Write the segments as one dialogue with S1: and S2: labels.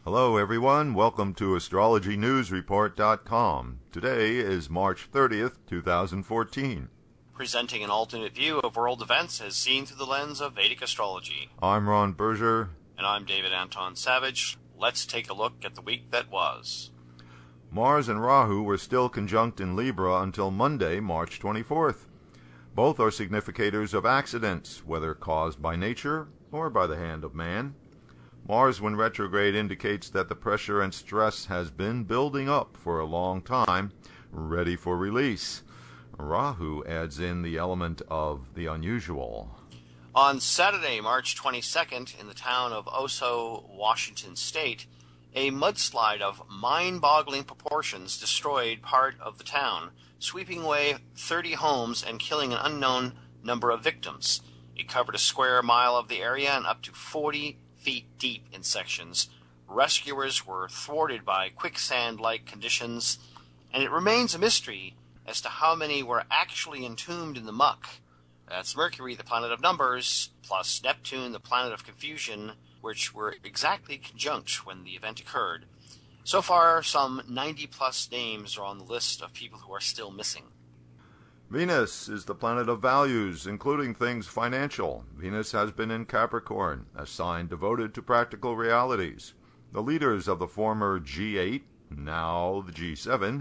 S1: Hello, everyone. Welcome to AstrologyNewsReport.com. Today is March 30th, 2014.
S2: Presenting an alternate view of world events as seen through the lens of Vedic astrology.
S1: I'm Ron Berger.
S2: And I'm David Anton Savage. Let's take a look at the week that was.
S1: Mars and Rahu were still conjunct in Libra until Monday, March 24th. Both are significators of accidents, whether caused by nature or by the hand of man. Mars, when retrograde, indicates that the pressure and stress has been building up for a long time, ready for release. Rahu adds in the element of the unusual.
S2: On Saturday, March 22nd, in the town of Oso, Washington State, a mudslide of mind-boggling proportions destroyed part of the town, sweeping away 30 homes and killing an unknown number of victims. It covered a square mile of the area and up to 40 feet deep in sections. Rescuers were thwarted by quicksand-like conditions, and it remains a mystery as to how many were actually entombed in the muck. That's Mercury, the planet of numbers, plus Neptune, the planet of confusion, which were exactly conjunct when the event occurred. So far, some 90-plus names are on the list of people who are still missing.
S1: Venus is the planet of values, including things financial. Venus has been in Capricorn, a sign devoted to practical realities. The leaders of the former G8, now the G7,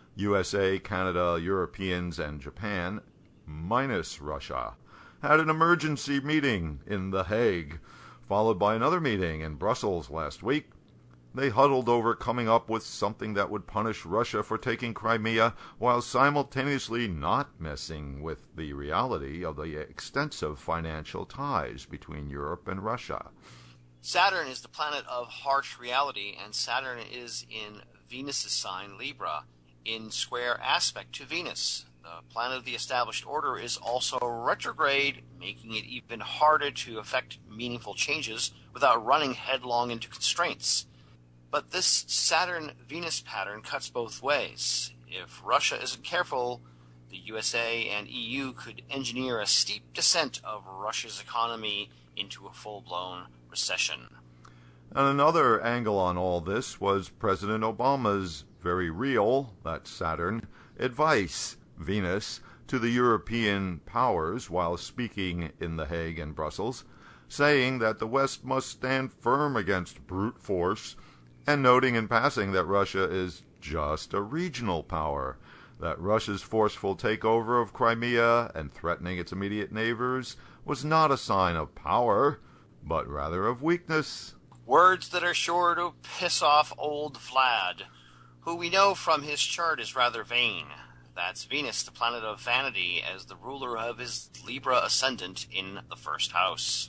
S1: USA, Canada, Europeans, and Japan, minus Russia, had an emergency meeting in The Hague, followed by another meeting in Brussels last week. They huddled over coming up with something that would punish Russia for taking Crimea while simultaneously not messing with the reality of the extensive financial ties between Europe and Russia.
S2: Saturn is the planet of harsh reality, and Saturn is in Venus' sign, Libra, in square aspect to Venus. The planet of the established order is also retrograde, making it even harder to effect meaningful changes without running headlong into constraints. But this Saturn-Venus pattern cuts both ways. If Russia isn't careful, the USA and EU could engineer a steep descent of Russia's economy into a full-blown recession.
S1: And another angle on all this was President Obama's very real, that's Saturn, advice, Venus, to the European powers while speaking in The Hague and Brussels, saying that the West must stand firm against brute force, and noting in passing that Russia is just a regional power, that Russia's forceful takeover of Crimea and threatening its immediate neighbors was not a sign of power, but rather of weakness.
S2: Words that are sure to piss off old Vlad, who we know from his chart is rather vain. That's Venus, the planet of vanity, as the ruler of his Libra ascendant in the first house.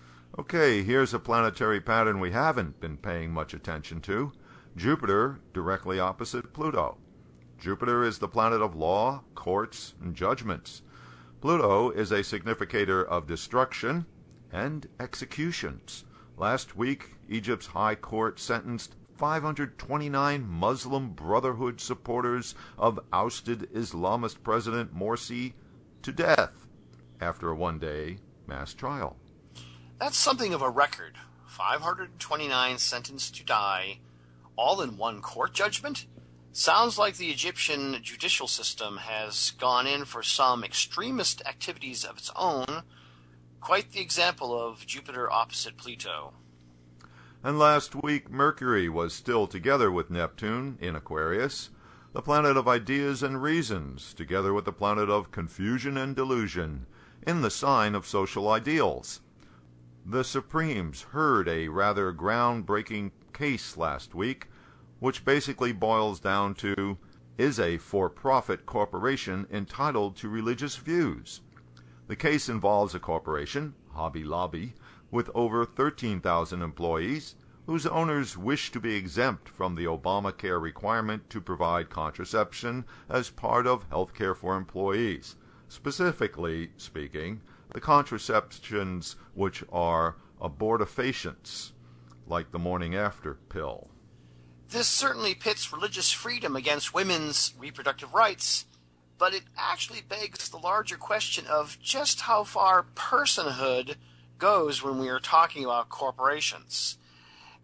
S1: Okay, here's a planetary pattern we haven't been paying much attention to. Jupiter directly opposite Pluto. Jupiter is the planet of law, courts, and judgments. Pluto is a significator of destruction and executions. Last week, Egypt's High Court sentenced 529 Muslim Brotherhood supporters of ousted Islamist President Morsi to death after a one-day mass trial.
S2: That's something of a record. 529 sentenced to die, all in one court judgment? Sounds like the Egyptian judicial system has gone in for some extremist activities of its own. Quite the example of Jupiter opposite Pluto.
S1: And last week, Mercury was still together with Neptune in Aquarius, the planet of ideas and reasons, together with the planet of confusion and delusion, in the sign of social ideals. The Supremes heard a rather groundbreaking case last week, which basically boils down to, is a for-profit corporation entitled to religious views? The case involves a corporation, Hobby Lobby, with over 13,000 employees, whose owners wish to be exempt from the Obamacare requirement to provide contraception as part of health care for employees. Specifically speaking, the contraceptions which are abortifacients, like the morning after pill.
S2: This certainly pits religious freedom against women's reproductive rights, but it actually begs the larger question of just how far personhood goes when we are talking about corporations.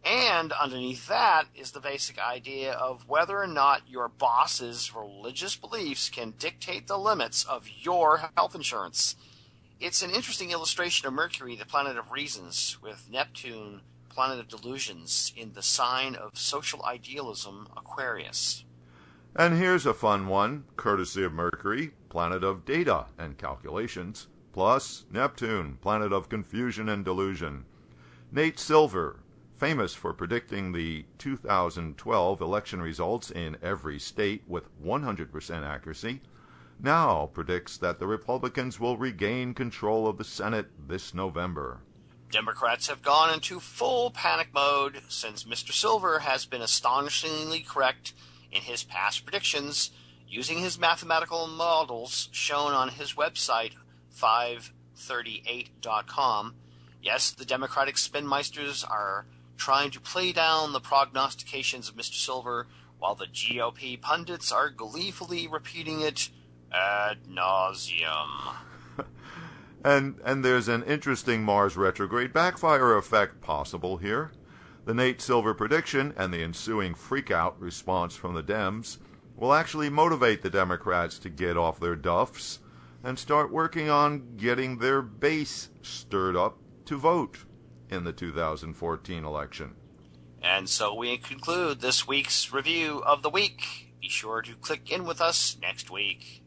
S2: And underneath that is the basic idea of whether or not your boss's religious beliefs can dictate the limits of your health insurance. It's an interesting illustration of Mercury, the planet of reasons, with Neptune, planet of delusions, in the sign of social idealism, Aquarius.
S1: And here's a fun one, courtesy of Mercury, planet of data and calculations, plus Neptune, planet of confusion and delusion. Nate Silver, famous for predicting the 2012 election results in every state with 100% accuracy, now predicts that the Republicans will regain control of the Senate this November.
S2: Democrats have gone into full panic mode since Mr. Silver has been astonishingly correct in his past predictions using his mathematical models shown on his website, 538.com. Yes, the Democratic spinmeisters are trying to play down the prognostications of Mr. Silver, while the GOP pundits are gleefully repeating it ad nauseum.
S1: And there's an interesting Mars retrograde backfire effect possible here. The Nate Silver prediction and the ensuing freak-out response from the Dems will actually motivate the Democrats to get off their duffs and start working on getting their base stirred up to vote in the 2014 election.
S2: And so we conclude this week's review of the week. Be sure to click in with us next week.